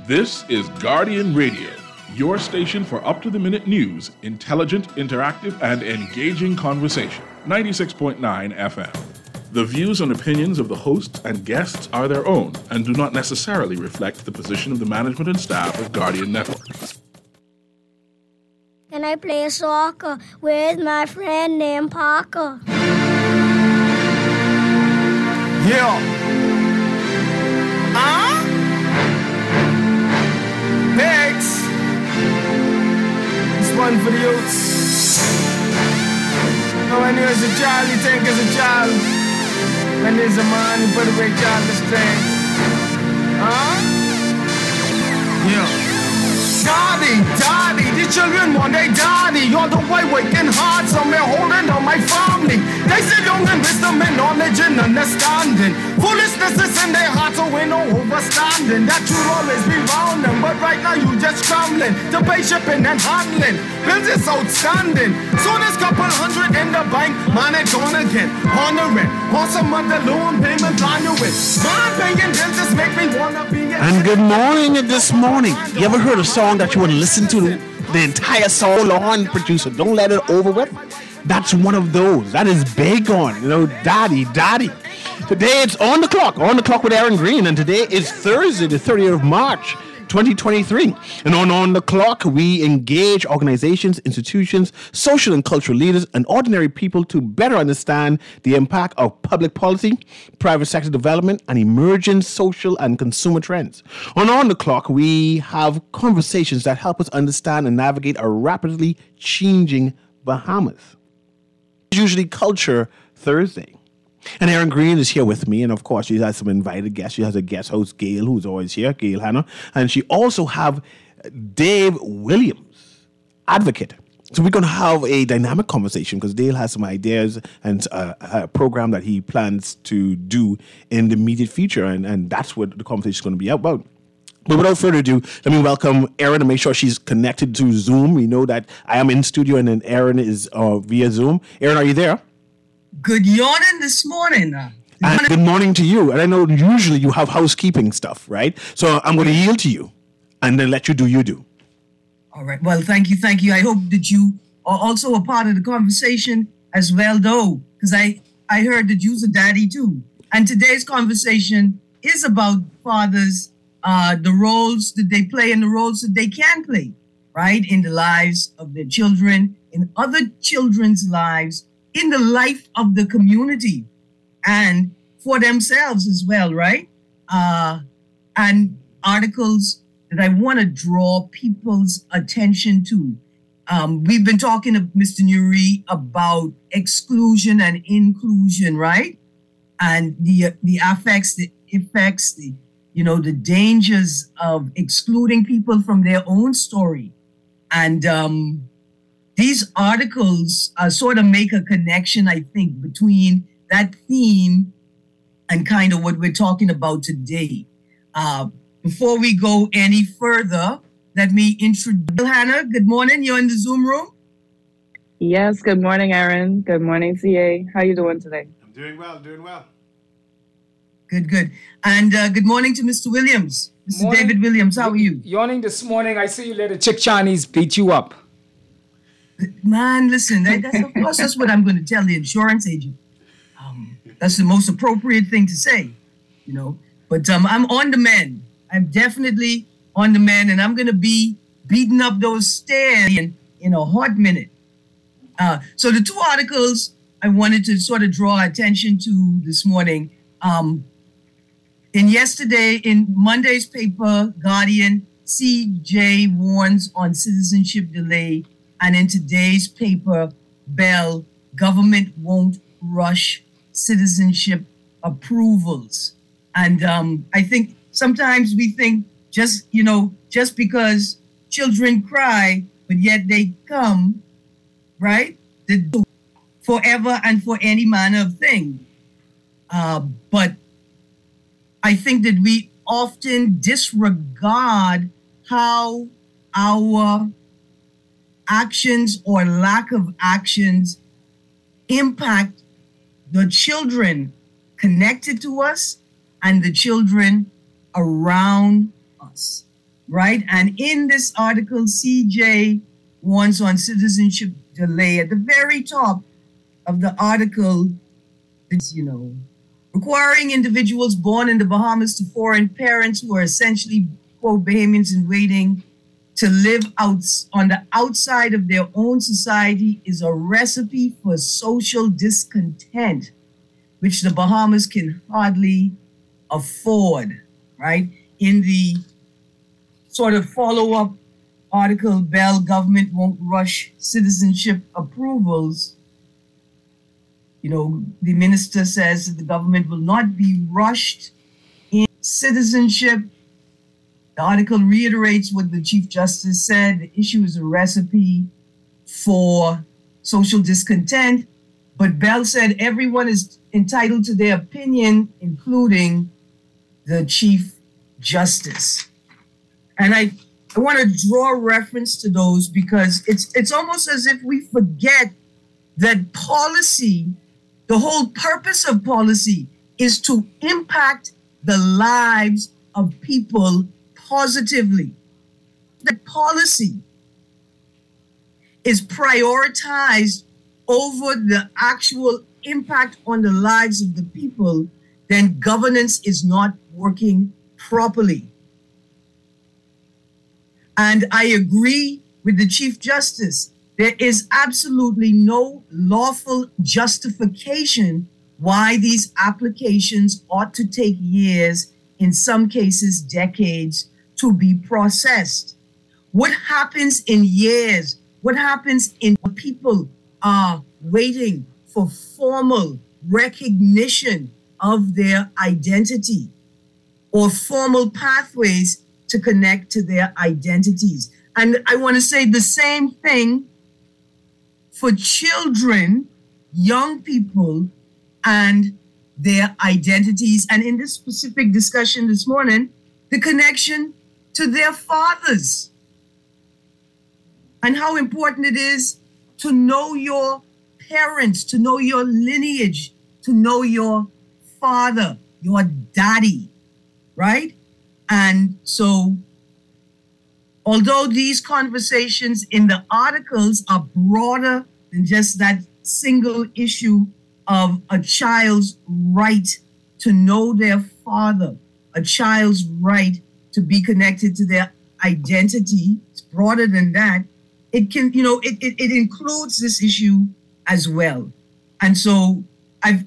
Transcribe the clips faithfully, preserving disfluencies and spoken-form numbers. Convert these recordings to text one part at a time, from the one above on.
This is Guardian Radio, your station for up-to-the-minute news, intelligent, interactive, and engaging conversation. ninety-six point nine F M. The views and opinions of the hosts and guests are their own and do not necessarily reflect the position of the management and staff of Guardian Network. Can I play soccer with my friend named Parker? Yeah. Huh? Pigs. This one for the youths. No, when you're a child, you think as a child. When there's a man, you put away childish things. Huh? Yeah. Daddy, daddy, the children want their daddy. All the while working hard, somewhere holding on my family. They say young and wisdom and knowledge and understanding. Foolishness is in their hearts, so we no overstanding. That should always be round them, but right now you just scrambling to pay shipping and handling. Bills is outstanding. So this couple hundred in the bank, man, it gone again. Honoring, on some other loan payment plan you with. Man, paying bills just make me wanna be a... And good morning this morning. You ever heard a song that you want to listen to the entire song on, producer? Don't let it over with. That's one of those. That is big on, you know, daddy, daddy. Today it's On the Clock, On the Clock with Aaron Green, and today is Thursday, the thirtieth of March, twenty twenty-three. And on On the Clock, we engage organizations, institutions, social and cultural leaders, and ordinary people to better understand the impact of public policy, private sector development, and emerging social and consumer trends. On On the Clock, we have conversations that help us understand and navigate a rapidly changing Bahamas. It's usually Culture Thursday. And Aaron Green is here with me, and of course she has some invited guests. She has a guest host, Gail, who's always here, Gail Hanna, and she also have Dave Williams, advocate. So we're going to have a dynamic conversation because Dale has some ideas and uh, a program that he plans to do in the immediate future, and, and that's what the conversation is going to be about. But without further ado, let me welcome Erin and make sure she's connected to Zoom. We know that I am in studio and then Erin is uh, via Zoom. Erin, are you there? Good yawning this morning. Good and morning. good morning to you. And I know usually you have housekeeping stuff, right? So I'm going to yield to you and then let you do you do. All right. Well, thank you. Thank you. I hope that you are also a part of the conversation as well, though, because I, I heard that you're a daddy, too. And today's conversation is about fathers, uh, the roles that they play and the roles that they can play, right, in the lives of their children, in other children's lives, in the life of the community and for themselves as well, right? Uh, and articles that I want to draw people's attention to. Um, we've been talking to Mister Nuri about exclusion and inclusion, right? And the the affects, the effects, the you know, the dangers of excluding people from their own story. And um these articles uh, sort of make a connection, I think, between that theme and kind of what we're talking about today. Uh, before we go any further, let me introduce Hannah. Good morning. You're in the Zoom room? Yes. Good morning, Aaron. Good morning, C A. How you doing today? I'm doing well, doing well. Good, good. And uh, good morning to Mister Williams. Mister Morning. David Williams, how are you? Yawning this morning, I see you let a chick Chinese beat you up. Man, listen, that, that's, of course, that's what I'm going to tell the insurance agent. Um, that's the most appropriate thing to say, you know. But um, I'm on the mend. I'm definitely on the mend, and I'm going to be beating up those stairs in, in a hot minute. Uh, so the two articles I wanted to sort of draw attention to this morning. Um, in yesterday, in Monday's paper, Guardian, C J warns on citizenship delay. And in today's paper, Bell, government won't rush citizenship approvals. And um, I think sometimes we think just, you know, just because children cry, but yet they come, right? The, forever and for any manner of thing. Uh, but I think that we often disregard how our actions or lack of actions impact the children connected to us and the children around us. right? And in this article, C J wants on citizenship delay. At the very top of the article, it's, you know, requiring individuals born in the Bahamas to foreign parents who are essentially, quote, Bahamians in waiting to live out on the outside of their own society is a recipe for social discontent, which the Bahamas can hardly afford, right? In the sort of follow-up article, Bell, government won't rush citizenship approvals. You know, the minister says that the government will not be rushed in citizenship. The article reiterates what the Chief Justice said. The issue is a recipe for social discontent. But Bell said everyone is entitled to their opinion, including the Chief Justice. And I, I want to draw reference to those because it's it's almost as if we forget that policy, the whole purpose of policy is to impact the lives of people positively. The policy is prioritized over the actual impact on the lives of the people, then governance is not working properly. And I agree with the Chief Justice. There is absolutely no lawful justification why these applications ought to take years, in some cases decades, to be processed. What happens in years? What happens in people are waiting for formal recognition of their identity or formal pathways to connect to their identities? And I want to say the same thing for children, young people, and their identities. And in this specific discussion this morning, the connection to their fathers and how important it is to know your parents, to know your lineage, to know your father, your daddy, right? And so, although these conversations in the articles are broader than just that single issue of a child's right to know their father, a child's right to be connected to their identity, it's broader than that. It can, you know, it, it, it includes this issue as well. And so I've,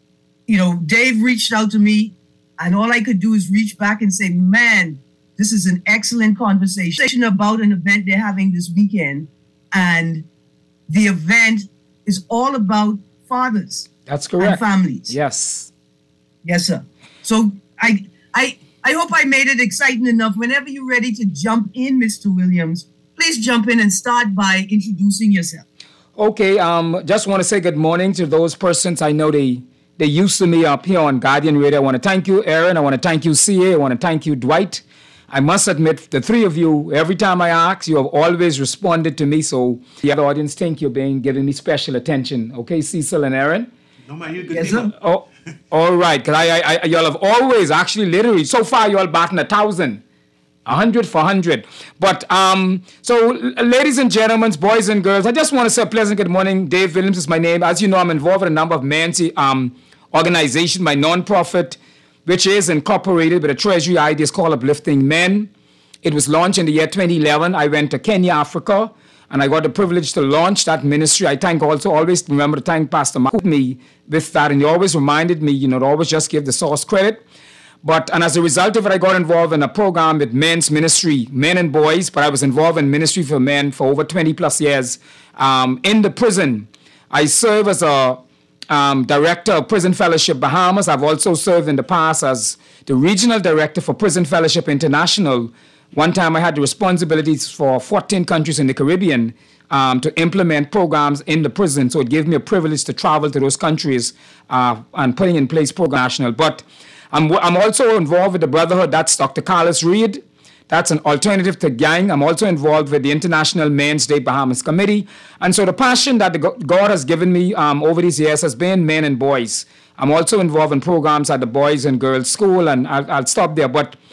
you know, Dave reached out to me and all I could do is reach back and say, man, this is an excellent conversation about an event they're having this weekend. And the event is all about fathers. That's correct. And families. Yes. Yes, sir. So I, I, I hope I made it exciting enough. Whenever you're ready to jump in, Mister Williams, please jump in and start by introducing yourself. Okay. Um, just want to say good morning to those persons I know they they used to me up here on Guardian Radio. I want to thank you, Aaron. I want to thank you, C A. I want to thank you, Dwight. I must admit, the three of you, every time I ask, you have always responded to me. So the other audience think you're being giving me special attention. Okay, Cecil and Aaron? No, man, you're good. Yes, sir. Oh, all right. Cause I, I, I, y'all have always, actually, literally, so far, y'all batting a thousand. A hundred for hundred. But, um, so, ladies and gentlemen, boys and girls, I just want to say a pleasant good morning. Dave Williams is my name. As you know, I'm involved in a number of men's um, organizations, my non-profit, which is incorporated with a treasury ideas called Uplifting Men. It was launched in the year twenty eleven. I went to Kenya, Africa, and I got the privilege to launch that ministry. I thank also, always remember to thank Pastor Mark me with that, and he always reminded me, you know, to always just give the source credit. But, and as a result of it, I got involved in a program with men's ministry, men and boys, but I was involved in ministry for men for over twenty plus years um, in the prison. I serve as a Um, director of Prison Fellowship Bahamas. I've also served in the past as the regional director for Prison Fellowship International. One time I had the responsibilities for fourteen countries in the Caribbean um, to implement programs in the prison. So it gave me a privilege to travel to those countries uh, and putting in place programs national. But I'm, I'm also involved with the Brotherhood. That's Doctor Carlos Reed. That's an alternative to gang. I'm also involved with the International Men's Day Bahamas Committee. And so the passion that the God has given me um, over these years has been men and boys. I'm also involved in programs at the Boys and Girls School, and I'll, I'll stop there. But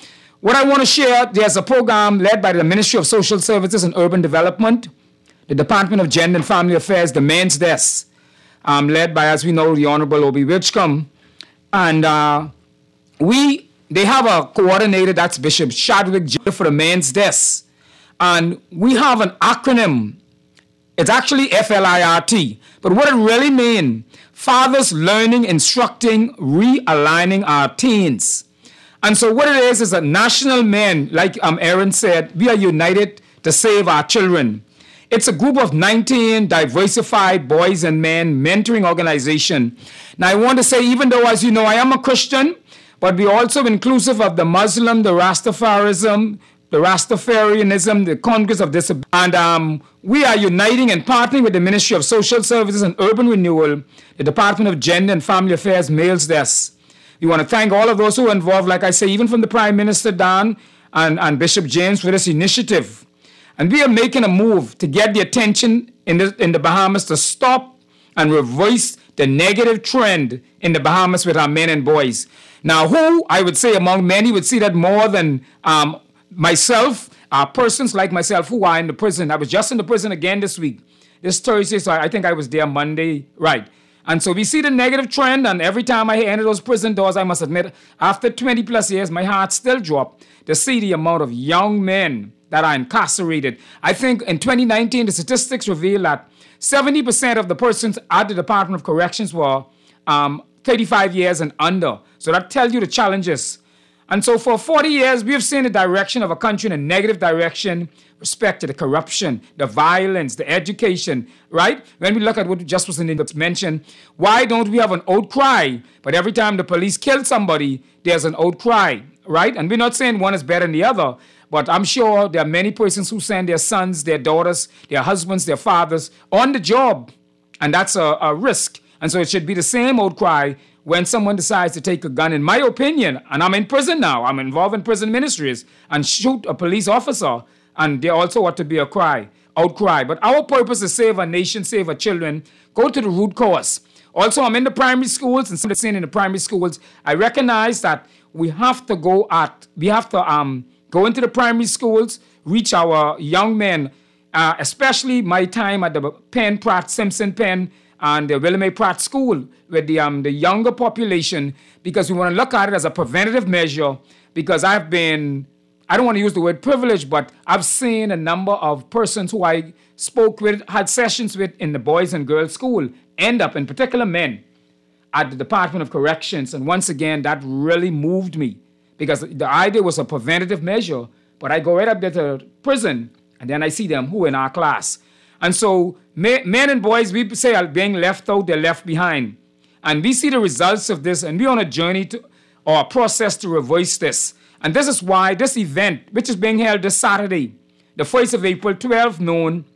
what I want to share, there's a program led by the Ministry of Social Services and Urban Development, the Department of Gender and Family Affairs, the Men's Desk, um, led by, as we know, the Honorable Obi Whitcomb. And uh, we, they have a coordinator, that's Bishop Chadwick J. for the Men's Desk. And we have an acronym. It's actually F L I R T. But what it really means, Fathers Learning, Instructing, Realigning Our Teens. And so what it is, is a national men, like um, Aaron said, we are united to save our children. It's a group of nineteen diversified boys and men mentoring organization. Now I want to say, even though, as you know, I am a Christian, but we're also inclusive of the Muslim, the Rastafarism, the Rastafarianism, the Congress of Disability. And um, we are uniting and partnering with the Ministry of Social Services and Urban Renewal, the Department of Gender and Family Affairs, Males Desk. We want to thank all of those who are involved, like I say, even from the Prime Minister, Dan, and, and Bishop James for this initiative. And we are making a move to get the attention in the, in the Bahamas to stop and reverse the negative trend in the Bahamas with our men and boys. Now, who, I would say among many, would see that more than um, myself, uh, persons like myself who are in the prison. I was just in the prison again this week, this Thursday, so I think I was there Monday, right. And so we see the negative trend, and every time I enter those prison doors, I must admit, after twenty plus years, my heart still dropped to see the amount of young men that are incarcerated. I think in twenty nineteen, the statistics reveal that seventy percent of the persons at the Department of Corrections were um, thirty-five years and under. So that tells you the challenges. And so for forty years, we have seen the direction of a country in a negative direction, respect to the corruption, the violence, the education, right? When we look at what just was mentioned, why don't we have an outcry? But every time the police kill somebody, there's an outcry, right? And we're not saying one is better than the other, but I'm sure there are many persons who send their sons, their daughters, their husbands, their fathers on the job, and that's a, a risk. And so it should be the same outcry when someone decides to take a gun, in my opinion, and I'm in prison now, I'm involved in prison ministries, and shoot a police officer, and there also ought to be a cry, outcry. But our purpose is save our nation, save our children, go to the root cause. Also, I'm in the primary schools, and somebody saying in the primary schools, I recognize that we have to go at, we have to um, go into the primary schools, reach our young men, uh, especially my time at the Penn, Pratt, Simpson Penn, and the William A. Pratt School with the, um, the younger population, because we want to look at it as a preventative measure, because I've been, I don't want to use the word privilege, but I've seen a number of persons who I spoke with, had sessions with in the Boys and Girls School, end up, in particular men, at the Department of Corrections. And once again, that really moved me, because the idea was a preventative measure, but I go right up there to prison, and then I see them who in our class. And so men and boys, we say are being left out, they're left behind. And we see the results of this, and we're on a journey to, or a process to reverse this. And this is why this event, which is being held this Saturday, the first of April, twelve noon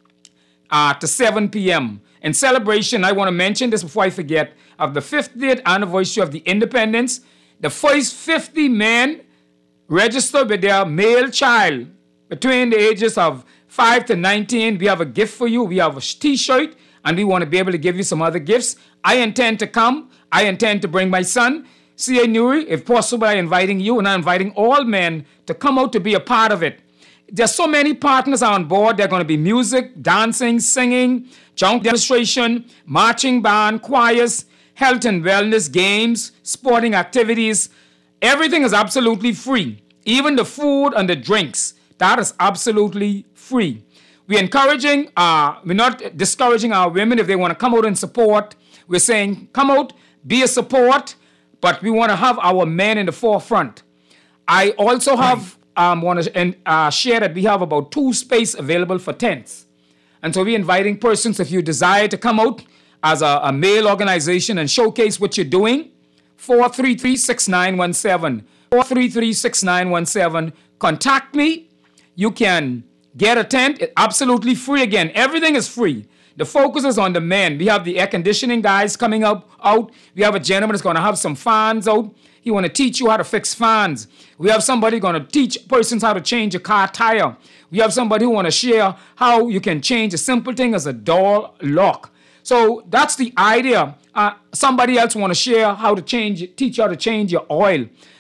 uh, to seven p.m. In celebration, I want to mention this before I forget, of the fiftieth anniversary of the independence, the first fifty men registered with their male child between the ages of five to nineteen. We have a gift for you. We have a t-shirt, and we want to be able to give you some other gifts. I intend to come. I intend to bring my son, C A. Nuri. If possible, I'm inviting you, and I'm inviting all men to come out to be a part of it. There's so many partners are on board. There are going to be music, dancing, singing, junk demonstration, marching band, choirs, health and wellness, games, sporting activities. Everything is absolutely free. Even the food and the drinks, that is absolutely free. We're encouraging, uh, we're not discouraging our women if they want to come out and support. We're saying, come out, be a support, but we want to have our men in the forefront. I also have, um, want to uh, share that we have about two space available for tents. And so we're inviting persons, if you desire to come out as a, a male organization and showcase what you're doing, four three three, six nine one seven. four three three, six nine one seven. Contact me. You can get a tent, absolutely free again. Everything is free. The focus is on the men. We have the air conditioning guys coming up out. We have a gentleman that's going to have some fans out. He want to teach you how to fix fans. We have somebody going to teach persons how to change a car tire. We have somebody who want to share how you can change a simple thing as a door lock. So that's the idea. Uh, somebody else want to share how to change, teach you how to change your oil.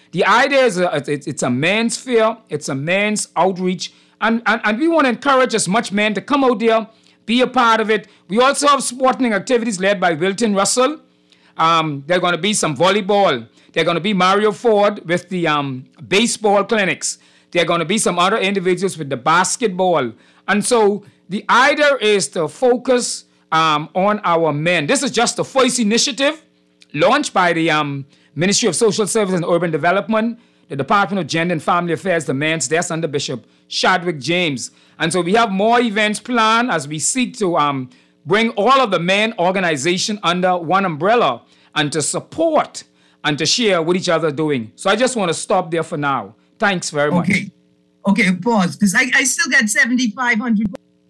The idea is a, it's, it's a man's fair, it's a man's outreach, and, and, and we want to encourage as much men to come out there, be a part of it. We also have sporting activities led by Wilton Russell. Um, there are going to be some volleyball. There are going to be Mario Ford with the um, baseball clinics. There are going to be some other individuals with the basketball. And so the idea is to focus um, on our men. This is just the first initiative launched by the um, Ministry of Social Services and Urban Development, the Department of Gender and Family Affairs, the Men's Desk under Bishop Chadwick James. And so we have more events planned as we seek to um, bring all of the men organization under one umbrella and to support and to share what each other are doing. So I just want to stop there for now. Thanks very much. Okay, okay, pause, because I, I still got seventy-five hundred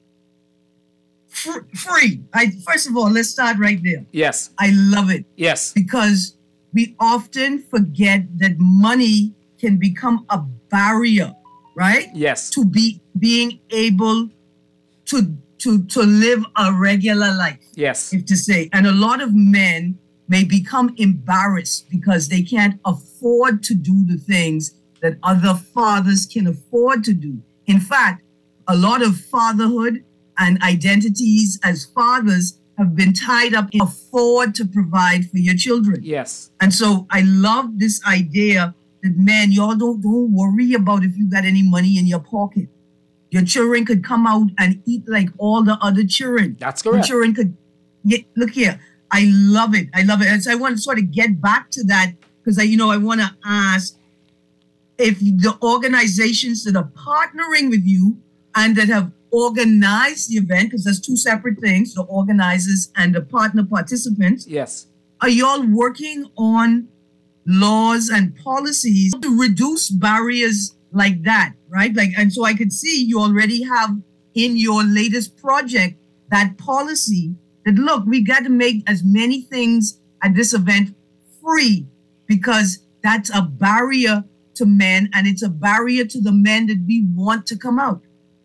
free. I, first of all, let's start right there. Yes. I love it. Yes. Because we often forget that money can become a barrier, right? Yes. To be being able to to to live a regular life. Yes. If to say, and a lot of men may become embarrassed because they can't afford to do the things that other fathers can afford to do. In fact, a lot of fatherhood and identities as fathers have been tied up in afford to provide for your children. Yes. And so I love this idea that, man, y'all don't, don't worry about if you got any money in your pocket. Your children could come out and eat like all the other children. That's correct. Your children could get, look here. I love it. I love it. And so I want to sort of get back to that because I, you know, I want to ask if the organizations that are partnering with you and that have organized the event, because there's two separate things, the organizers and the partner participants. Yes. Are y'all working on laws and policies to reduce barriers like that, right? Like, and so I could see you already have in your latest project that policy that, look, we got to make as many things at this event free because that's a barrier to men and it's a barrier to the men that we want to come out.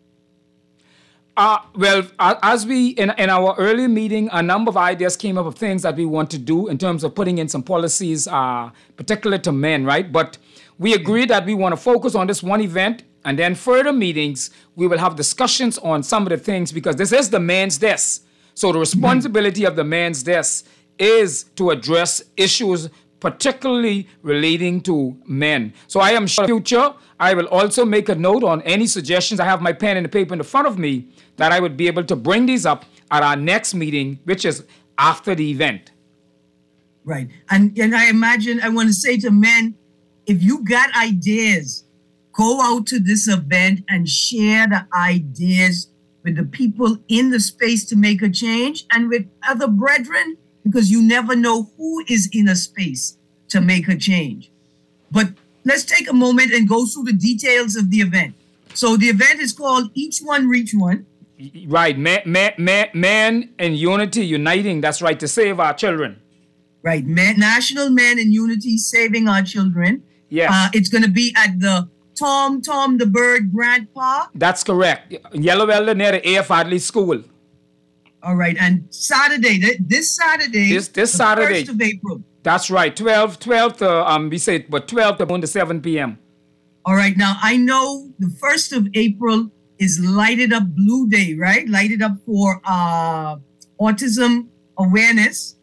Uh, well, as we, in, in our early meeting, a number of ideas came up of things that we want to do in terms of putting in some policies, uh, particular to men, right? But we agreed that we want to focus on this one event, and then further meetings, we will have discussions on some of the things, because this is the Men's Desk. So the responsibility of the Men's Desk is to address issues particularly relating to men. So I am sure in the future, I will also make a note on any suggestions. I have my pen and the paper in the front of me that I would be able to bring these up at our next meeting, which is after the event. Right. And, and I imagine, I want to say to men, if you got ideas, go out to this event and share the ideas with the people in the space to make a change and with other brethren, because you never know who is in a space to make a change. But let's take a moment and go through the details of the event. So the event is called Each One Reach One. Right, man, man, man, man in unity, uniting, that's right, to save our children. Right, man, National Men in Unity, Saving Our Children. Yes. Uh, it's going to be at the Tom Tom the Bird Grant Park. That's correct. Yellow Elder near the A F Adley School. All right, and Saturday, th- this Saturday, This this the Saturday. first of April. That's right, twelve, twelve to, um, we say, but twelve to one to seven p.m. All right, now I know the first of April is Lighted Up Blue Day, right? Lighted Up for uh, autism awareness.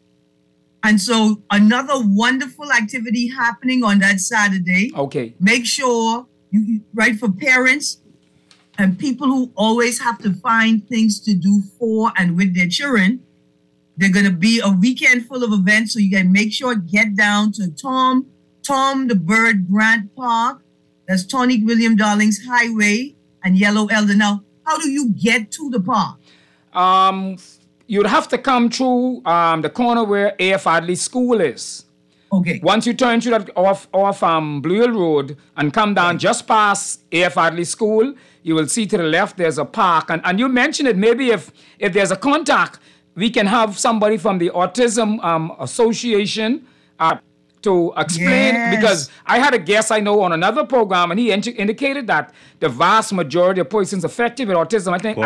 And so another wonderful activity happening on that Saturday. Okay. Make sure, you, you right, for parents and people who always have to find things to do for and with their children, they're going to be a weekend full of events. So you got to make sure, get down to Tom, Tom the Bird Grant Park. That's Tonic William Darlings Highway and Yellow Elder. Now, how do you get to the park? Um, you'd have to come through um, the corner where A F Adley School is. Okay. Once you turn through that off off um, Blue Hill Road and come down right. just past A F Adley School, you will see to the left there's a park. And, and you mentioned it, maybe if, if there's a contact, we can have somebody from the Autism um, Association uh, to explain, yes. because I had a guest I know on another program, and he in- indicated that the vast majority of persons affected with autism, I think, uh,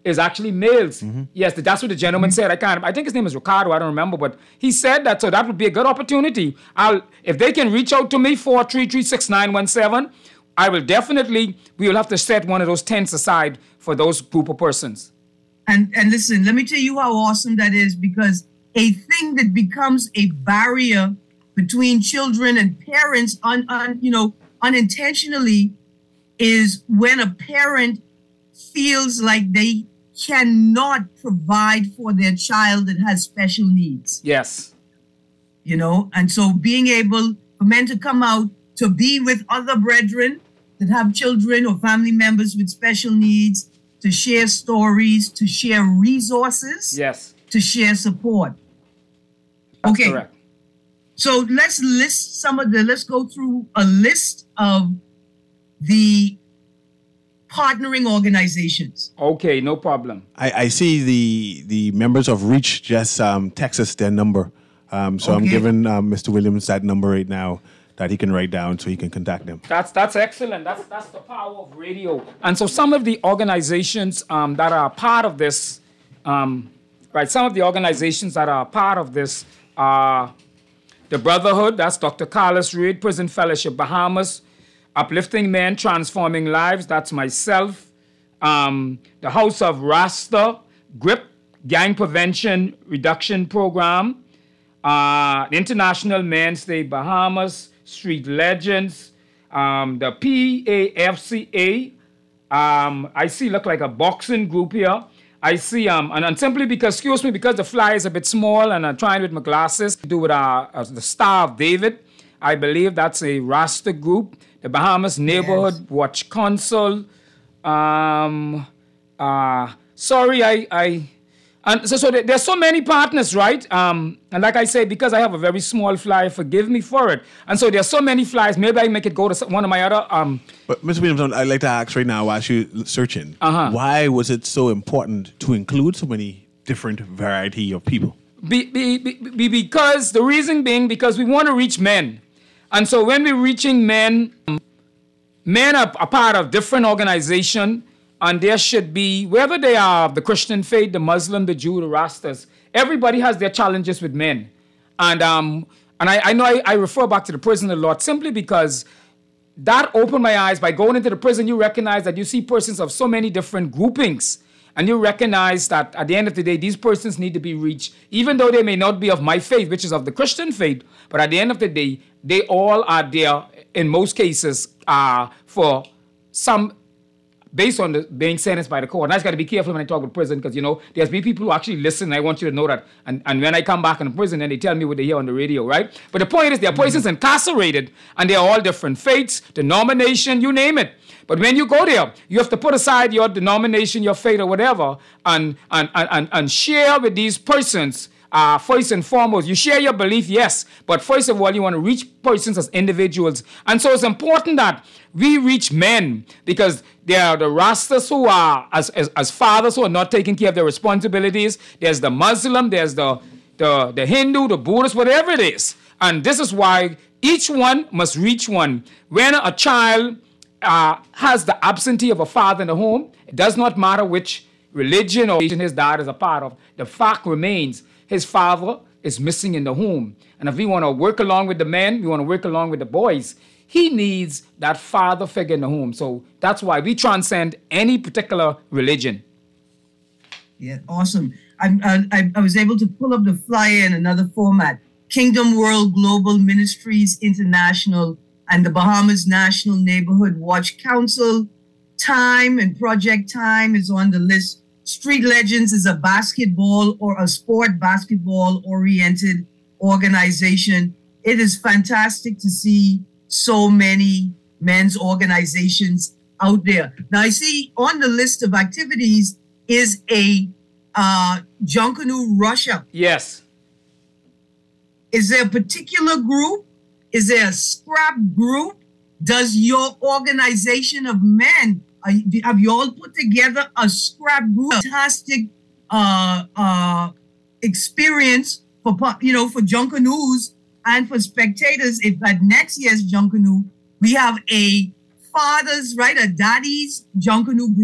is actually males. Mm-hmm. Yes, that's what the gentleman mm-hmm. said. I can't. I think his name is Ricardo. I don't remember, but he said that. So that would be a good opportunity. I'll if they can reach out to me four three three six nine one seven. I will definitely. We will have to set one of those tents aside for those group of persons. And and listen, let me tell you how awesome that is, because a thing that becomes a barrier between children and parents, un, un you know, unintentionally, is when a parent feels like they cannot provide for their child that has special needs. Yes. You know, and so being able for men to come out to be with other brethren that have children or family members with special needs, to share stories, to share resources, yes, to share support. That's okay. Correct. So let's list some of the, let's go through a list of the partnering organizations. Okay, no problem. I, I see the the members of REACH just um, text us their number. Um, so okay. I'm giving um, Mister Williams that number right now that he can write down so he can contact them. That's that's excellent. That's that's the power of radio. And so some of the organizations um, that are part of this, um, right, some of the organizations that are part of this are the Brotherhood, that's Doctor Carlos Reid, Prison Fellowship Bahamas, Uplifting Men, Transforming Lives, that's myself, um, the House of Rasta, GRIP, Gang Prevention Reduction Program, uh, the International Men's Day Bahamas, Street Legends, um, the P A F C A, um, I see look like a boxing group here. I see, um, and, and simply because, excuse me, because the fly is a bit small and I'm trying with my glasses to do with uh, uh, the Star of David. I believe that's a Rasta group. The Bahamas Neighborhood yes. Watch Council. Um, uh, sorry, I, I, and so, so there, there's so many partners, right? Um, and like I say, because I have a very small fly, forgive me for it. And so there's so many flies. Maybe I make it go to some, one of my other. Um, but Mister Williams, I'd like to ask right now, while you're searching, uh-huh. why was it so important to include so many different variety of people? Be, be, be, because the reason being because we want to reach men. And so when we're reaching men, men are a part of different organizations, and there should be, whether they are the Christian faith, the Muslim, the Jew, the Rastas, everybody has their challenges with men. And um, and I, I know I, I refer back to the prison a lot simply because that opened my eyes. By going into the prison, you recognize that you see persons of so many different groupings. And you recognize that at the end of the day, these persons need to be reached, even though they may not be of my faith, which is of the Christian faith. But at the end of the day, they all are there, in most cases, uh, for some, based on the being sentenced by the court. And I just got to be careful when I talk about prison because, you know, there's be people who actually listen. And I want you to know that. And, and when I come back in prison, then they tell me what they hear on the radio, right? But the point is, there are persons mm-hmm. incarcerated, and they're all different faiths, denomination, you name it. But when you go there, you have to put aside your denomination, your faith, or whatever, and and and, and share with these persons. Uh, first and foremost, you share your belief, yes, but first of all, you want to reach persons as individuals. And so it's important that we reach men, because there are the Rastas who are, as, as, as fathers, who are not taking care of their responsibilities. There's the Muslim, there's the, the, the Hindu, the Buddhist, whatever it is. And this is why each one must reach one. When a child uh, has the absentee of a father in the home, it does not matter which religion or religion his dad is a part of, the fact remains his father is missing in the home. And if we want to work along with the men, we want to work along with the boys, he needs that father figure in the home. So that's why we transcend any particular religion. Yeah, awesome. I, I, I was able to pull up the flyer in another format. Kingdom World Global Ministries International and the Bahamas National Neighborhood Watch Council. Time and project time is on the list. Street Legends is a basketball or a sport basketball oriented organization. It is fantastic to see so many men's organizations out there. Now I see on the list of activities is a uh, Junkanoo Russia. Yes. Is there a particular group? Is there a scrap group? Does your organization of men, uh, have you all put together a scrap group? Fantastic uh, uh, experience for, you know, for Junkanoos and for spectators. If at next year's Junkanoo, we have a fathers, right, a daddy's Junkanoo group.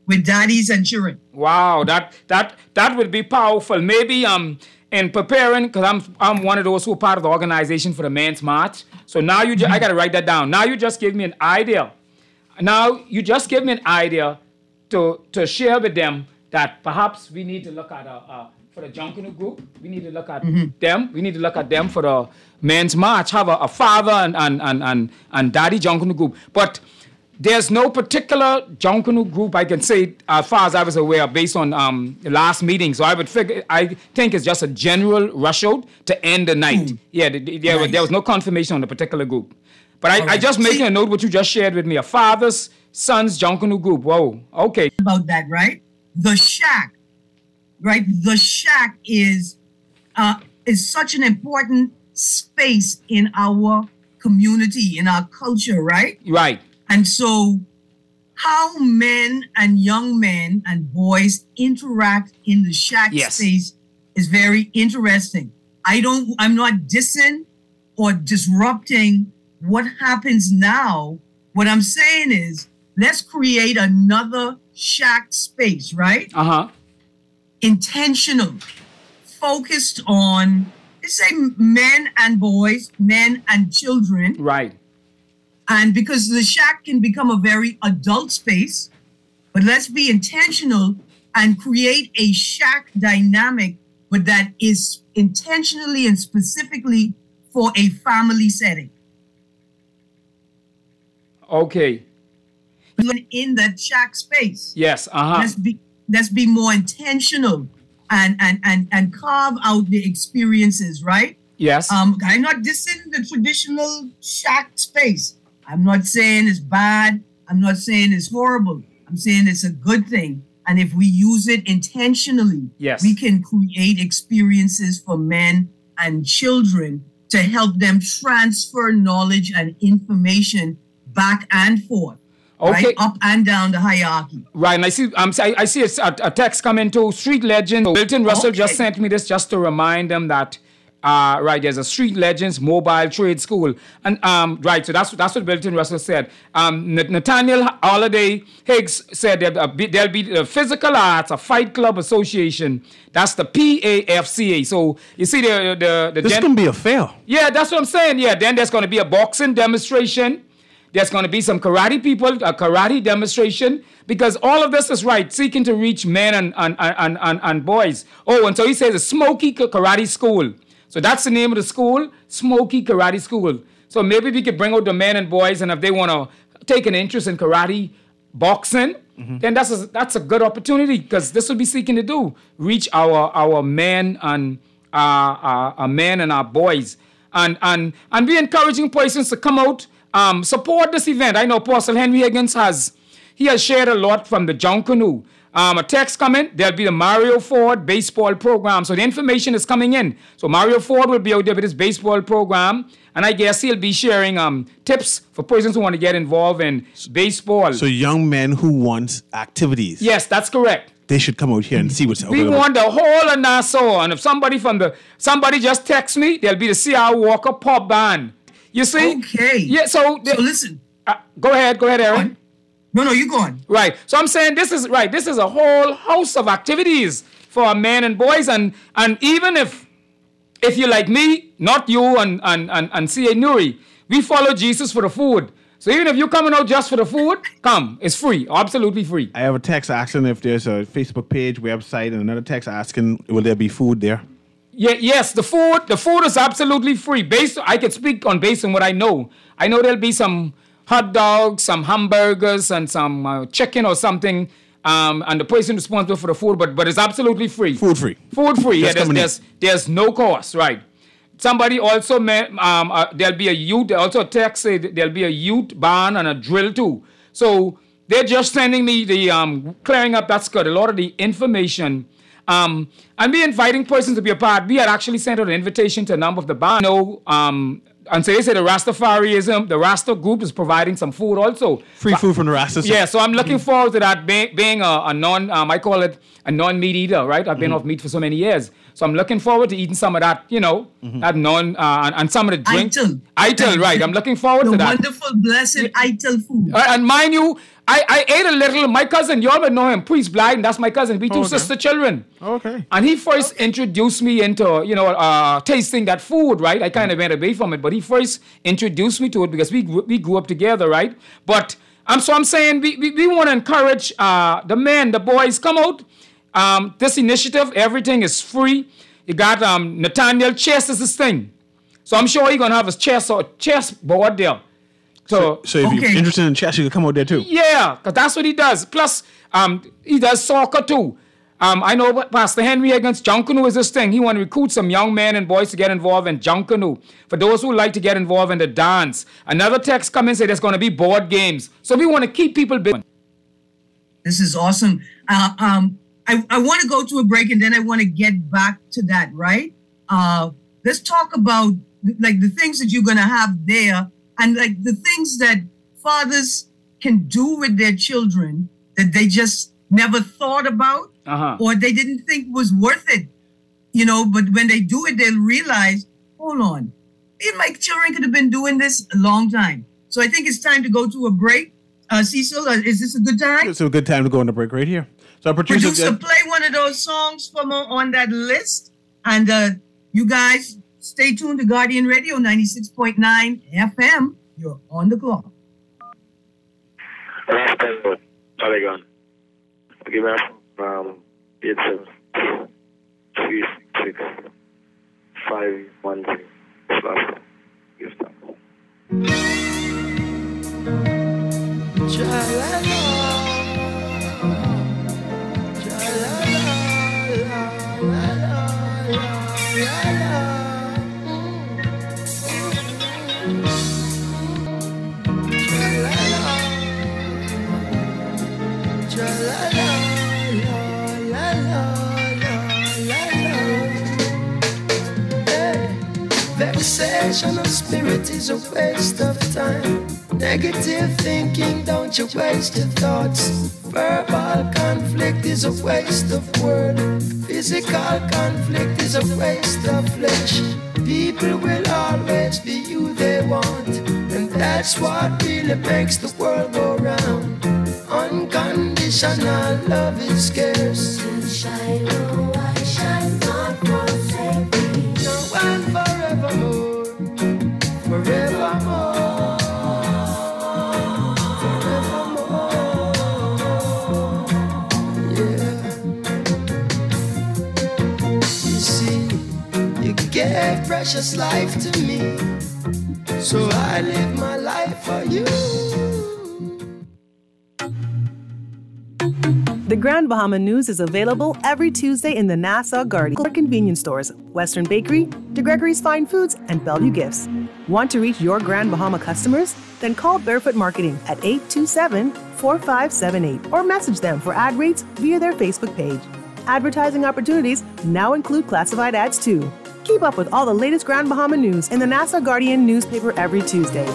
with daddies and children. Wow, that that that would be powerful. Maybe um in preparing, because I'm I'm one of those who are part of the organization for the Men's March. So now you, ju- I gotta write that down. Now you just give me an idea. Now you just give me an idea to to share with them that perhaps we need to look at a, a for the Junkanoo group. We need to look at mm-hmm. them. We need to look at them for the Men's March. Have a, a father and and and and, and daddy Junkanoo group, but. There's no particular Junkanoo group I can say, as far as I was aware, based on um, the last meeting. So I would figure, I think it's just a general rush out to end the night. Mm. Yeah, the, the, there, nice. there was no confirmation on the particular group. But I, right. I just making a note what you just shared with me, a father's son's Junkanoo group. Whoa, okay. About that, right? The shack, right? The shack is uh, is such an important space in our community, in our culture, right? Right. And so how men and young men and boys interact in the shack yes. space is very interesting. I don't, I'm not dissing or disrupting what happens now. What I'm saying is, let's create another shack space, right? Uh-huh. Intentional, focused on, let's say men and boys, men and children. Right. And because the shack can become a very adult space, but let's be intentional and create a shack dynamic, but that is intentionally and specifically for a family setting. Okay. In that shack space. Yes. Uh-huh. Let's be let's be more intentional and and and and carve out the experiences, right? Yes. Um, I'm not dissing the traditional shack space. I'm not saying it's bad. I'm not saying it's horrible. I'm saying it's a good thing. And if we use it intentionally, yes. we can create experiences for men and children to help them transfer knowledge and information back and forth. Okay. Right? Up and down the hierarchy. Right. And I see um, I, I see a, a text coming to Street Legend. Milton Russell Okay. just sent me this just to remind them that Uh, right, there's a Street Legends mobile trade school, and um, right, so that's that's what Milton Russell said. Um, Nathaniel Holiday Higgs said there'll be, there'll be a Physical Arts, a Fight Club Association. That's the P A F C A. So you see the the, the this gen- can be a fail. Yeah, that's what I'm saying. Yeah, then there's going to be a boxing demonstration. There's going to be some karate people, a karate demonstration, because all of this is right, seeking to reach men and and and and, and boys. Oh, and so he says a Smoky Karate School. So that's the name of the school, Smoky Karate School. So maybe we could bring out the men and boys, and if they want to take an interest in karate, boxing, mm-hmm. then that's a, that's a good opportunity, because this will be seeking to do, reach our our men and uh, our, our men and our boys, and and and be encouraging persons to come out, um, support this event. I know Apostle Henry Higgins has he has shared a lot from the Junkanoo. Um, a text coming, there'll be the Mario Ford baseball program. So the information is coming in. So Mario Ford will be out there with his baseball program. And I guess he'll be sharing um, tips for persons who want to get involved in baseball. So young men who want activities. Yes, that's correct. They should come out here and see what's We available. want the whole of Nassau. And if somebody from the, somebody just texts me, there'll be the C R Walker pop band. You see? Okay. Yeah, so. So listen. Uh, go ahead, go ahead, Aaron. No, no, you go on. Right. So I'm saying this is right. This is a whole house of activities for men and boys, and and even if if you're like me, not you and and and, and C A Nuri, we follow Jesus for the food. So even if you're coming out just for the food, come. It's free, absolutely free. I have a text asking if there's a Facebook page, website, and another text asking will there be food there. Yeah. Yes. The food. The food is absolutely free. Based. I can speak on based on what I know. I know there'll be some hot dogs, some hamburgers, and some uh, chicken or something, um, and the person responsible for the food, but but it's absolutely free. Food free. Food free. Yeah, Just there's, coming in. there's there's no cost, right? Somebody also may, um, uh, there'll be a youth. Also, text say there'll be a youth barn and a drill too. So they're just sending me the um, clearing up. That's good. A lot of the information. Um, and we inviting persons to be a part. We had actually sent out an invitation to a number of the barn. No, um. And so they say the Rastafariism, the Rasta group is providing some food also. Free food from the Rastas. Yeah, so I'm looking forward to that being, being a, a non, um, I call it a non-meat eater, right? I've been mm-hmm. off meat for so many years. So I'm looking forward to eating some of that, you know, mm-hmm. that non, uh, and, and some of the drink. Ital. Ital, right. I'm looking forward the to that. wonderful, blessed Ital food. Uh, and mind you, I, I ate a little. My cousin, you all would know him, Priest Blyden. That's my cousin. We two Oh, okay. sister children. Okay. And he first introduced me into, you know, uh, tasting that food, right? I kind of went away from it, but he first introduced me to it because we grew, we grew up together, right? But um, so I'm saying we, we, we want to encourage uh, the men, the boys, come out. Um, this initiative, everything is free. You got um, Nathaniel Chess is his thing. So I'm sure he's going to have his chess or chess board there. So, So if Okay. you're interested in chess, you can come out there too. yeah, because that's what he does. Plus, um, he does soccer too. Um, I know Pastor Henry against Junkanoo is this thing. He want to recruit some young men and boys to get involved in Junkanoo. For those who like to get involved in the dance. Another text come in and say there's going to be board games. So we want to keep people busy. This is awesome. Uh, um, I, I want to go to a break and then I want to get back to that, right? Uh, let's talk about like the things that you're going to have there and like the things that fathers can do with their children that they just never thought about Uh-huh. or they didn't think was worth it, you know, but when they do it, they'll realize, hold on, me and my children could have been doing this a long time. So I think it's time to go to a break. Uh, Cecil, uh, is this a good time? It's a good time to go on the break right here. So our producer, Producer, play one of those songs from uh, on that list. And uh, you guys stay tuned to Guardian Radio ninety-six point nine F M. You're on the clock. Polygon. Give me um eight seven three six six five one zero slash give that. Vexation of spirit is a waste of time. Negative thinking, don't you waste your thoughts. Verbal conflict is a waste of word. Physical conflict is a waste of flesh. People will always be who they want, and that's what really makes the world go round. Unconditional love is scarce. Shine, oh, I shall not forsake me. No, and forevermore, forevermore. Gave precious life to me, so I live my life for you. The Grand Bahama News is available every Tuesday in the Nassau Guardian or convenience stores, Western Bakery, DeGregory's Fine Foods, and Bellevue Gifts. Want to reach your Grand Bahama customers? Then call Barefoot Marketing at eight two seven, four five seven eight or message them for ad rates via their Facebook page. Advertising opportunities now include classified ads too. Keep up with all the latest Grand Bahama news in the Nassau Guardian newspaper every Tuesday.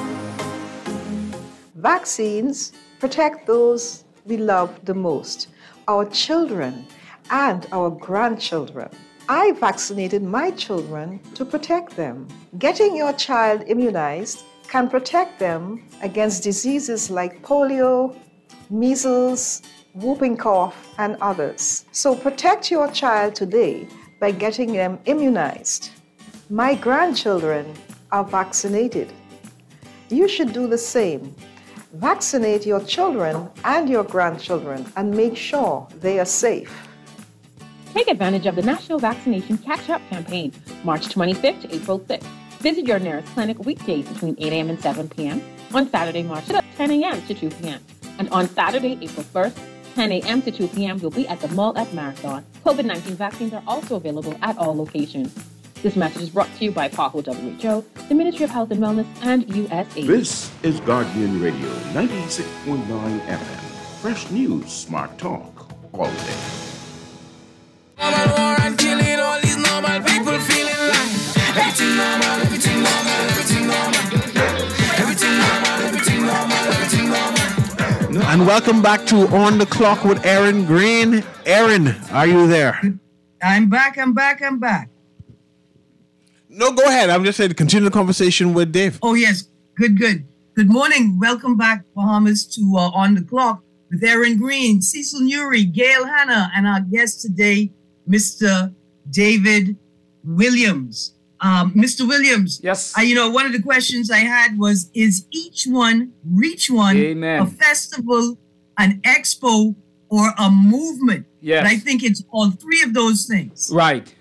Vaccines protect those we love the most, our children and our grandchildren. I vaccinated my children to protect them. Getting your child immunized can protect them against diseases like polio, measles, whooping cough, and others. So protect your child today by getting them immunized. My grandchildren are vaccinated. You should do the same. Vaccinate your children and your grandchildren and make sure they are safe. Take advantage of the National Vaccination Catch-Up Campaign, March twenty-fifth to April sixth. Visit your nearest clinic weekdays between eight a.m. and seven p.m. On Saturday, March ten a.m. to two p.m. And on Saturday, April first, ten a.m. to two p.m. we'll be at the mall at Marathon. COVID nineteen vaccines are also available at all locations. This message is brought to you by PAHO W H O, the Ministry of Health and Wellness, and U S A I D. This is Guardian Radio, ninety-six point nine F M. Fresh news, smart talk, all day. Normal war and killing all these normal people feeling like everything normal, everything normal, everything normal. Everything normal, everything normal, everything normal. And welcome back to On the Clock with Aaron Green. Aaron, are you there? I'm back, I'm back, I'm back. No, go ahead. I'm just saying, continue the conversation with Dave. Oh, yes. Good, good. Good morning. Welcome back, Bahamas, to uh, On the Clock with Aaron Green, Cecil Newry, Gail Hanna, and our guest today, Mister David Williams. Um, Mister Williams. Yes. I, you know, one of the questions I had was, is each one, reach one, Amen. a festival, an expo, or a movement? Yes. But I think it's all three of those things. Right.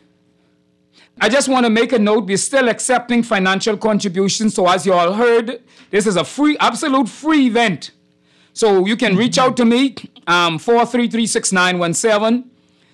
I just want to make a note. We're still accepting financial contributions. So as you all heard, this is a free, absolute free event. So you can reach out to me, um, four three three, six nine one seven.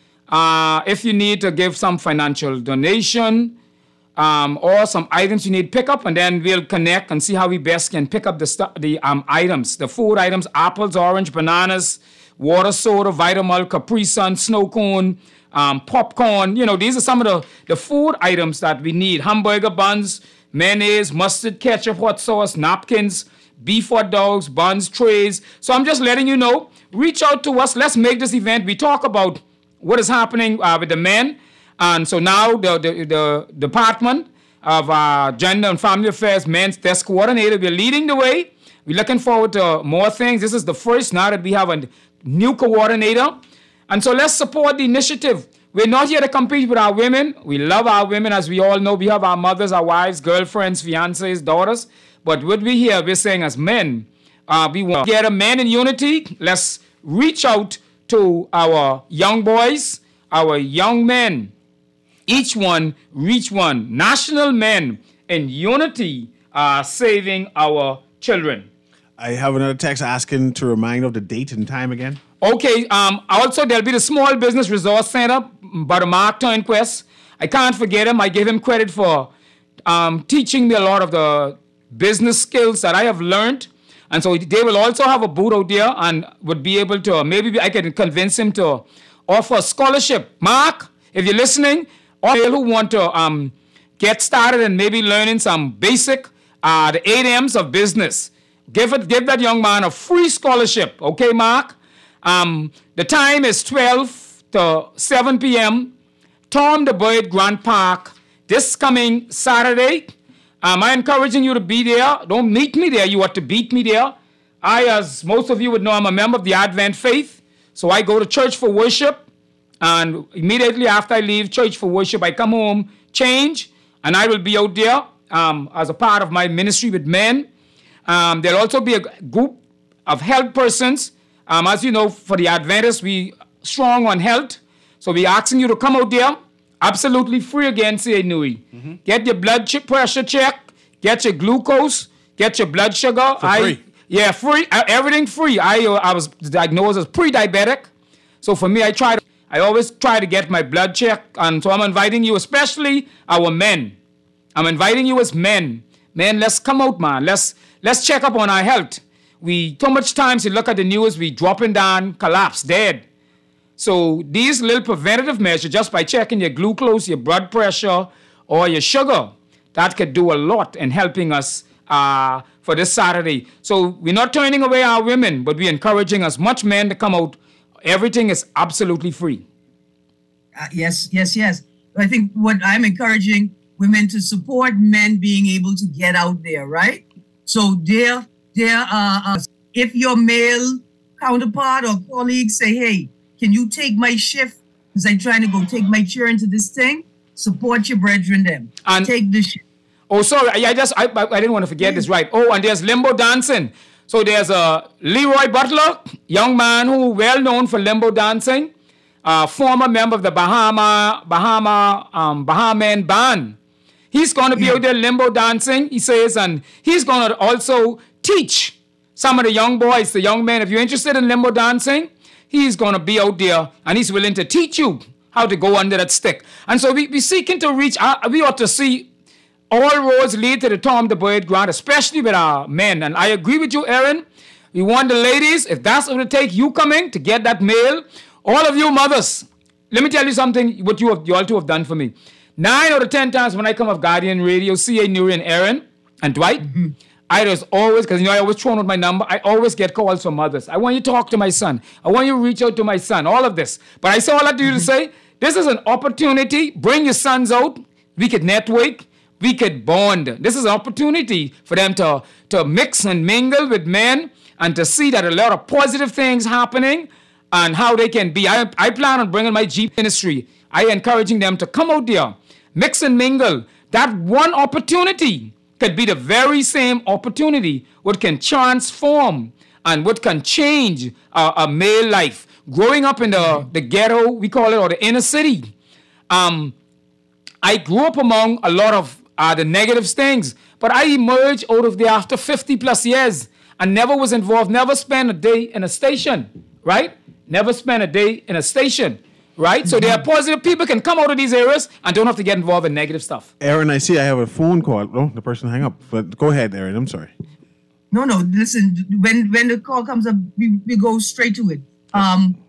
Uh, if you need to give some financial donation um, or some items you need pick up, and then we'll connect and see how we best can pick up the, stu- the um, items, the food items, apples, orange, bananas, water, soda, Vitamilk, Capri Sun, snow cone, um, popcorn. You know, these are some of the, the food items that we need. Hamburger buns, mayonnaise, mustard, ketchup, hot sauce, napkins, beef hot dogs, buns, trays. So I'm just letting you know, reach out to us. Let's make this event. We talk about what is happening uh, with the men. And so now the, the, the Department of uh, Gender and Family Affairs Men's Desk Coordinator, we're leading the way. We're looking forward to more things. This is the first now that we have a new coordinator. And so let's support the initiative. We're not here to compete with our women. We love our women. As we all know, we have our mothers, our wives, girlfriends, fiancés, daughters. But what we here, we're saying as men, uh, we want to get a man in unity. Let's reach out to our young boys, our young men. Each one, reach one. National men in unity are saving our children. I have another text asking to remind of the date and time again. Okay, um, also there'll be the Small Business Resource Center by Mark Turnquist. I can't forget him. I give him credit for um, teaching me a lot of the business skills that I have learned. And so they will also have a booth out there and would be able to, maybe I can convince him to offer a scholarship. Mark, if you're listening, or who want to um, get started and maybe learning some basic, uh, the eight M's of business, give it, give that young man a free scholarship. Okay, Mark? Um, the time is twelve to seven p.m. Tom the Bird Grant Park this coming Saturday. Um, I'm encouraging you to be there. Don't meet me there. You ought to beat me there. I, as most of you would know, I'm a member of the Advent faith. So I go to church for worship. And immediately after I leave church for worship, I come home, change, and I will be out there um, as a part of my ministry with men. Um, there'll also be a group of health persons. Um, as you know, for the Adventists, we strong on health. So we're asking you to come out there. Absolutely free again, C A Nui. Mm-hmm. Get your blood ch- pressure checked. Get your glucose. Get your blood sugar. For I, free. Yeah, free. Uh, everything free. I uh, I was diagnosed as pre-diabetic. So for me, I try to, I always try to get my blood checked. And so I'm inviting you, especially our men. I'm inviting you as men. Men, let's come out, man. Let's let's check up on our health. We too much times you look at the news, we dropping down, collapse, dead. So these little preventative measures, just by checking your glucose, your blood pressure, or your sugar, that could do a lot in helping us uh, for this Saturday. So we're not turning away our women, but we're encouraging as much men to come out. Everything is absolutely free. Uh, yes, yes, yes. I think what I'm encouraging women to support men being able to get out there, right? So dear, dear, uh, uh, if your male counterpart or colleagues say, hey, can you take my shift? Because I'm trying to go take my chair into this thing. Support your brethren them. And take the shift. Oh, sorry. I, I just, I, I, I didn't want to forget this, right? Oh, and there's limbo dancing. So there's a Leroy Butler, young man who well known for limbo dancing, uh, former member of the Bahama, Bahama, um, Bahamian band. He's going to be yeah. out there limbo dancing, he says, and he's going to also teach some of the young boys, the young men. If you're interested in limbo dancing, he's going to be out there and he's willing to teach you how to go under that stick. And so we, we're seeking to reach, uh, we ought to see all roads lead to the Tom the Bird Grant, especially with our men. And I agree with you, Aaron. We want the ladies, if that's what it takes, you coming to get that mail. All of you mothers, let me tell you something, what you, have, you all two have done for me. Nine out of ten times when I come off Guardian Radio, C A Newry and Aaron and Dwight, mm-hmm. I just always, because you know I always throw out my number, I always get calls from mothers. I want you to talk to my son. I want you to reach out to my son, all of this. But I say all that to you mm-hmm. to say, this is an opportunity. Bring your sons out. We could network. we could bond. This is an opportunity for them to, to mix and mingle with men and to see that a lot of positive things happening and how they can be. I, I plan on bringing my Jeep ministry. I encouraging them to come out there, mix and mingle. That one opportunity could be the very same opportunity what can transform and what can change a, a male life. Growing up in the, the ghetto, we call it, or the inner city, um, I grew up among a lot of uh, the negative things, but I emerged out of there after fifty plus years and never was involved, never spent a day in a station, right? Never spent a day in a station, right? Mm-hmm. So there are positive people can come out of these areas and don't have to get involved in negative stuff. Aaron, I see I have a phone call. Oh, the person hang up. But go ahead, Aaron. I'm sorry. No, no. Listen, when when the call comes up, we, we go straight to it. Um,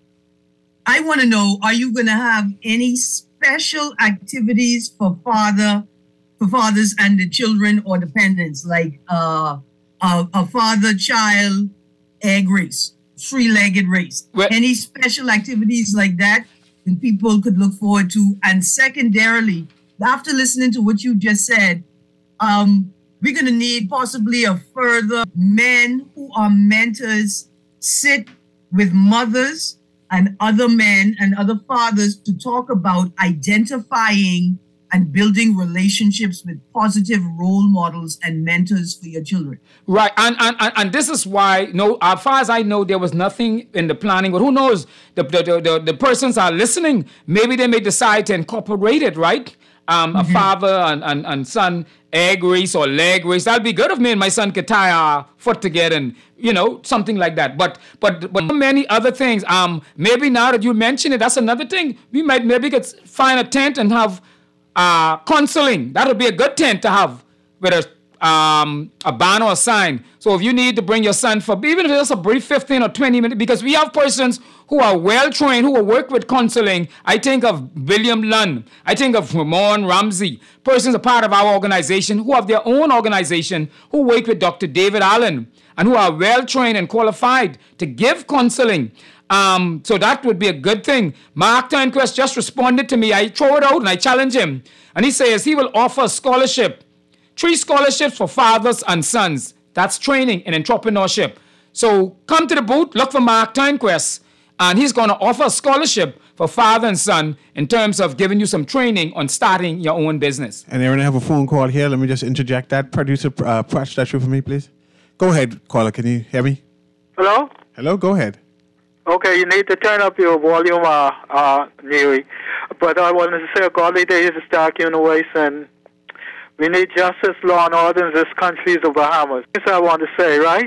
I want to know: are you going to have any special activities for father, for fathers and the children or dependents, like uh, a, a father-child egg race, three-legged race? Well, any special activities like that that people could look forward to? And secondarily, after listening to what you just said, um, we're going to need possibly a further men who are mentors sit with mothers and other men and other fathers to talk about identifying and building relationships with positive role models and mentors for your children. Right, and and, and this is why, no, as far as I know, there was nothing in the planning, but who knows, the the, the, the persons are listening, maybe they may decide to incorporate it, right? Um, mm-hmm. A father and, and, and son egg race or leg race. That'd be good if me and my son could tie our foot together and, you know, something like that. But but but many other things. Um, maybe now that you mention it, that's another thing. We might maybe could find a tent and have uh, counseling. That would be a good tent to have with a um, a banner or a sign. So if you need to bring your son for, even if it's a brief fifteen or twenty minutes, because we have persons who are well-trained, who will work with counseling. I think of William Lunn. I think of Ramon Ramsey, persons a part of our organization who have their own organization, who work with Doctor David Allen, and who are well-trained and qualified to give counseling. Um, so that would be a good thing. Mark Turnquest just responded to me. I throw it out and I challenge him. And he says he will offer a scholarship, three scholarships for fathers and sons. That's training in entrepreneurship. So come to the booth, look for Mark Turnquest, and he's going to offer a scholarship for father and son in terms of giving you some training on starting your own business. And Aaron, I have a phone call here. Let me just interject that. Producer, uh, patch that through for me, please. Go ahead, caller. Can you hear me? Hello? Hello, go ahead. Okay, you need to turn up your volume, uh, uh, Neely. But I wanted to say a godly day is a stark human voice, and we need justice, law, and order in this country, the Bahamas. Things I want to say, right?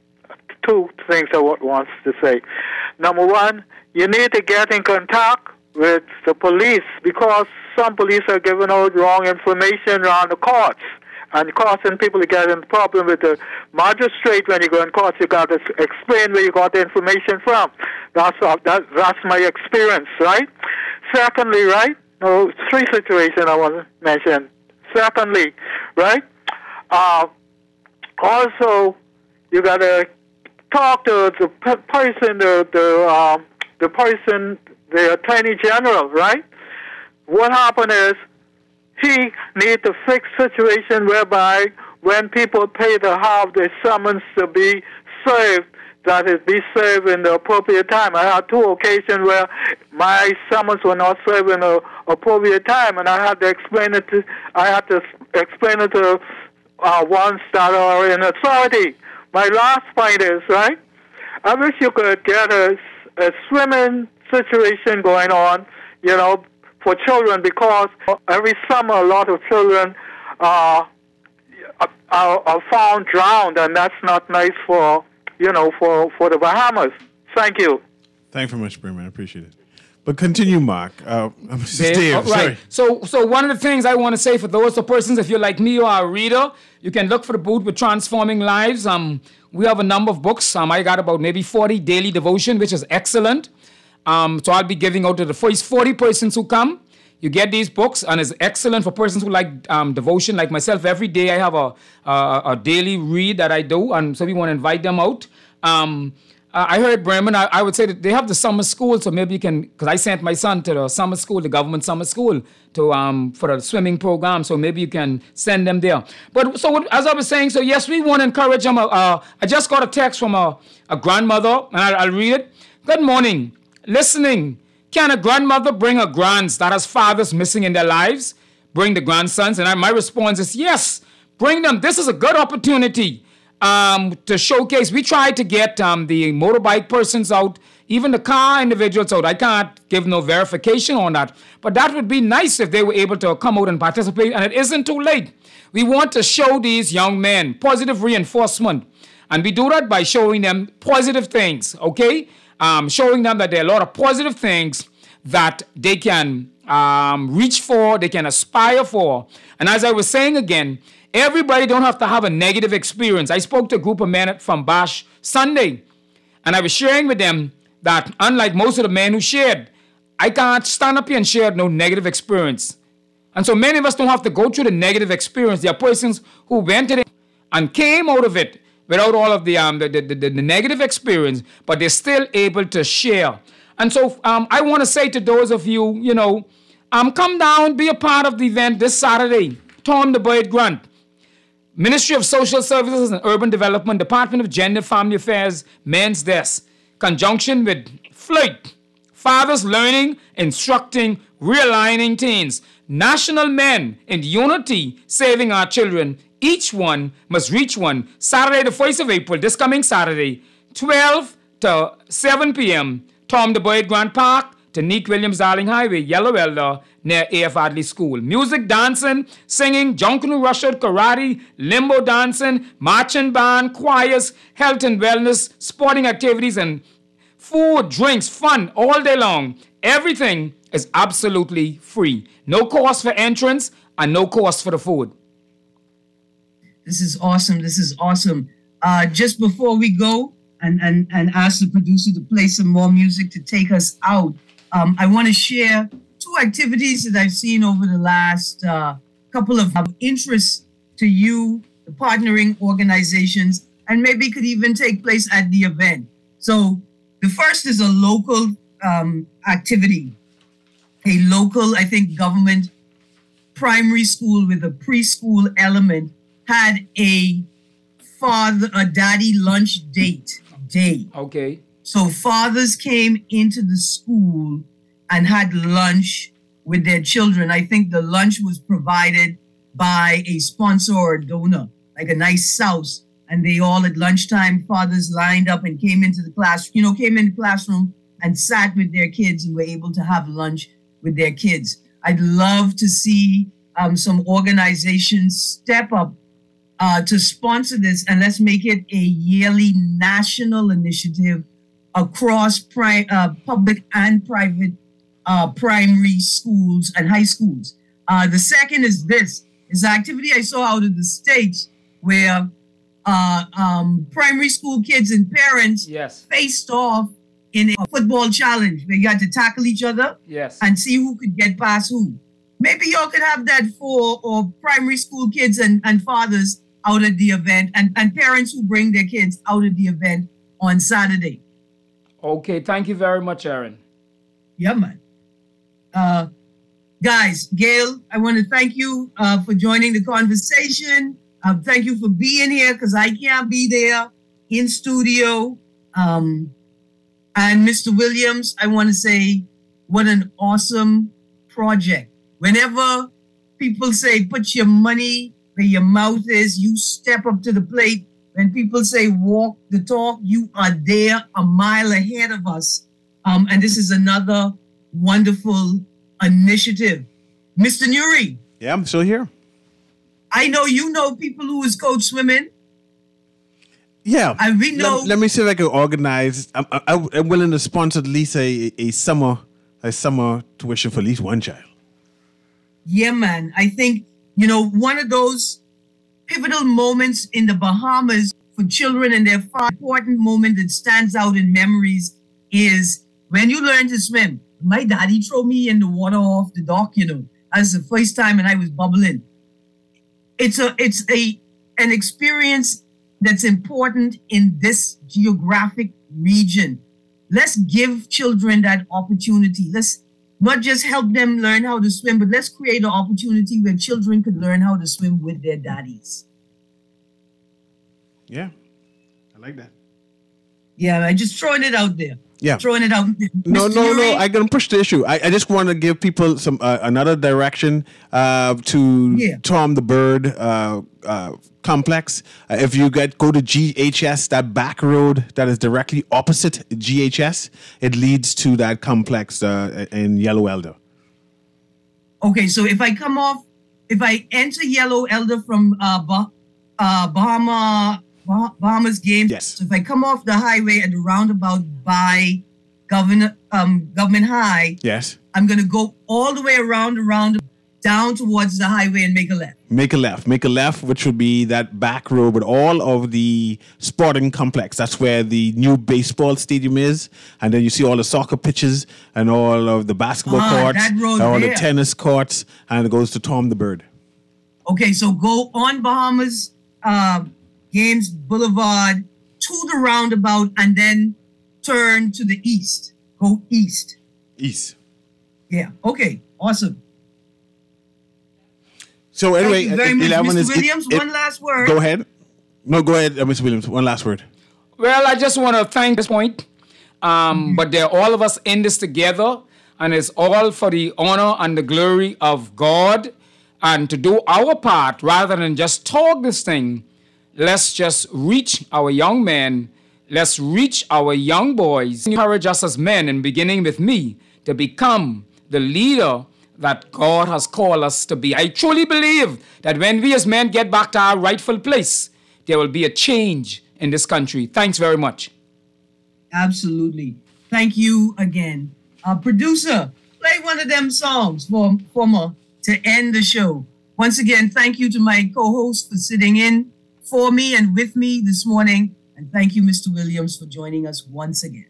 Two things I want to say. Number one, you need to get in contact with the police, because some police are giving out wrong information around the courts and causing people to get in problem with the magistrate. When you go in court, you got to explain where you got the information from. That's that, that's my experience, right? Secondly, right? No, three situations I want to mention. Secondly, right? Uh, also, you got to talk to the p- person, the the um, the person, the Attorney General, right? What happened is he need to fix situation whereby when people pay to have the summons to be served, that it be served in the appropriate time. I had two occasions where my summons were not served in the appropriate time, and I had to explain it to I had to explain it to uh, ones that are in authority. My last point is, right, I wish you could get a, a swimming situation going on, you know, for children, because every summer a lot of children uh, are, are found drowned, and that's not nice for, you know, for, for the Bahamas. Thank you. Thank you very much, Berman. I appreciate it. But continue, Mark. Uh, Dave, Dave, oh, sorry. Right. So, so one of the things I want to say for those of persons, if you're like me or a reader, you can look for the booth with Transforming Lives. Um, we have a number of books. Um, I got about maybe forty daily devotion, which is excellent. Um, so I'll be giving out to the first forty persons who come. You get these books, and it's excellent for persons who like um, devotion, like myself. Every day I have a, a a daily read that I do, and so we want to invite them out. Um, uh, I heard Bremen, I, I would say that they have the summer school, so maybe you can, because I sent my son to the summer school, the government summer school, to um for the swimming program, so maybe you can send them there. But so what, as I was saying, so yes, we want to encourage them. Uh, uh, I just got a text from a, a grandmother, and I'll, I'll read it. Good morning. Listening. Can a grandmother bring her grands that has fathers missing in their lives? Bring the grandsons? And I, my response is yes, bring them. This is a good opportunity um, to showcase. We tried to get um, the motorbike persons out, even the car individuals out. I can't give no verification on that. But that would be nice if they were able to come out and participate. And it isn't too late. We want to show these young men positive reinforcement. And we do that by showing them positive things, okay? Um, showing them that there are a lot of positive things that they can um, reach for, they can aspire for. And as I was saying again, everybody don't have to have a negative experience. I spoke to a group of men from Bash Sunday, and I was sharing with them that unlike most of the men who shared, I can't stand up here and share no negative experience. And so many of us don't have to go through the negative experience. There are persons who went in it and came out of it without all of the, um, the, the, the, the negative experience, but they're still able to share. And so um, I want to say to those of you, you know, um, come down, be a part of the event this Saturday. Tom the Boyd Grant, Ministry of Social Services and Urban Development, Department of Gender, Family Affairs, Men's Desk, conjunction with F L I T, Fathers Learning, Instructing, Realigning Teens, National Men in Unity, Saving Our Children. Each one must reach one. Saturday, the first of April, this coming Saturday, twelve to seven p.m., Tom the Boyd Grant Park to Neek Williams Darling Highway, Yellow Elder, near A F Adley School. Music, dancing, singing, Junkunu Russian, karate, limbo dancing, marching band, choirs, health and wellness, sporting activities, and food, drinks, fun all day long. Everything is absolutely free. No cost for entrance and no cost for the food. This is awesome. This is awesome. Uh, just before we go and, and, and ask the producer to play some more music to take us out, um, I want to share two activities that I've seen over the last uh, couple of interests to you, the partnering organizations, and maybe could even take place at the event. So the first is a local um, activity, a local, I think, government primary school with a preschool element had a father, a daddy lunch date day. Okay. So fathers came into the school and had lunch with their children. I think the lunch was provided by a sponsor or a donor, like a nice sauce. And they all at lunchtime, fathers lined up and came into the class, you know, came in the classroom and sat with their kids and were able to have lunch with their kids. I'd love to see um, some organizations step up Uh, to sponsor this, and let's make it a yearly national initiative across pri- uh, public and private uh, primary schools and high schools. Uh, the second is this, is an activity I saw out of the States where uh, um, primary school kids and parents yes. faced off in a football challenge where you had to tackle each other yes. and see who could get past who. Maybe y'all could have that for or primary school kids and, and fathers out at the event, and, and parents who bring their kids out at the event on Saturday. Okay, thank you very much, Aaron. Yeah, man. Uh, guys, Gail, I want to thank you uh, for joining the conversation. Uh, thank you for being here, because I can't be there in studio. Um, and Mister Williams, I want to say what an awesome project. Whenever people say, put your money where your mouth is, you step up to the plate. When people say walk the talk, you are there a mile ahead of us. Um, and this is another wonderful initiative. Mister Nuri. Yeah, I'm still here. I know you know people who is coach swimming. Yeah. And we know. Let, let me see if I can organize. I'm, I'm, I'm willing to sponsor at least a, a summer a summer tuition for at least one child. Yeah, man. I think, you know, one of those pivotal moments in the Bahamas for children and their far important moment that stands out in memories is when you learn to swim. My daddy threw me in the water off the dock, you know. That's the first time, and I was bubbling. It's a it's a an experience that's important in this geographic region. Let's give children that opportunity. Let's not just help them learn how to swim, but let's create an opportunity where children could learn how to swim with their daddies. Yeah, I like that. Yeah, I just throwing it out there. Yeah. Throwing it out. No, Mister no, Yuri? no. I'm gonna push the issue. I, I just want to give people some uh, another direction uh, to Yeah. Tom the Bird uh, uh, complex. Uh, if you get go to G H S, that back road that is directly opposite G H S, it leads to that complex uh, in Yellow Elder. Okay, so if I come off, if I enter Yellow Elder from uh, bah- uh, Bahama, bah- Bahamas Games, yes. So if I come off the highway at the roundabout by Governor um, Government High, Yes. I'm gonna go all the way around, around, down towards the highway and make a left. Make a left. Make a left, which would be that back road with all of the sporting complex. That's where the new baseball stadium is. And then you see all the soccer pitches and all of the basketball Ah, courts, that road and all there. the tennis courts, and it goes to Tom the Bird. Okay, so go on Bahamas uh, Games Boulevard to the roundabout and then turn to the east. Go east. East. Yeah. Okay. Awesome. So anyway, Thank you very much, eleven Mister is Williams. it- it- one last word. Go ahead. No, go ahead, uh, Mister Williams. One last word. Well, I just want to thank this point. Um, But they're all of us in this together, and it's all for the honor and the glory of God. And to do our part, rather than just talk this thing, let's just reach our young men. Let's reach our young boys. Encourage us as men, and beginning with me, to become the leader that God has called us to be. I truly believe that when we as men get back to our rightful place, there will be a change in this country. Thanks very much. Absolutely. Thank you again. Uh, producer, play one of them songs for, for me to end the show. Once again, thank you to my co-host for sitting in for me and with me this morning. And thank you, Mister Williams, for joining us once again.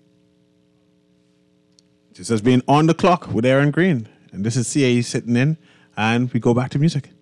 This has been On the Clock with Aaron Green. And this is C A sitting in, and we go back to music.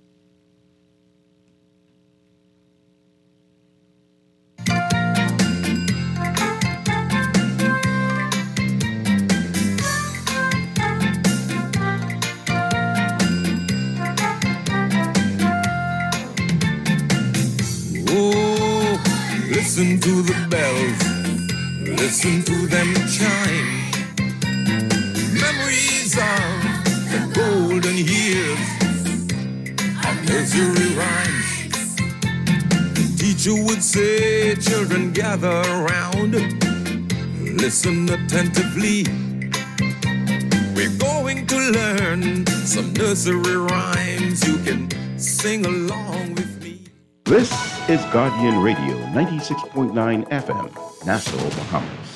Oh, listen to the bells, listen to them chime. Memories of the golden years of nursery rhymes. The teacher would say, children gather around, listen attentively. We're going to learn some nursery rhymes. You can sing along with me. This is Guardian Radio ninety-six point nine F M, Nassau, Bahamas.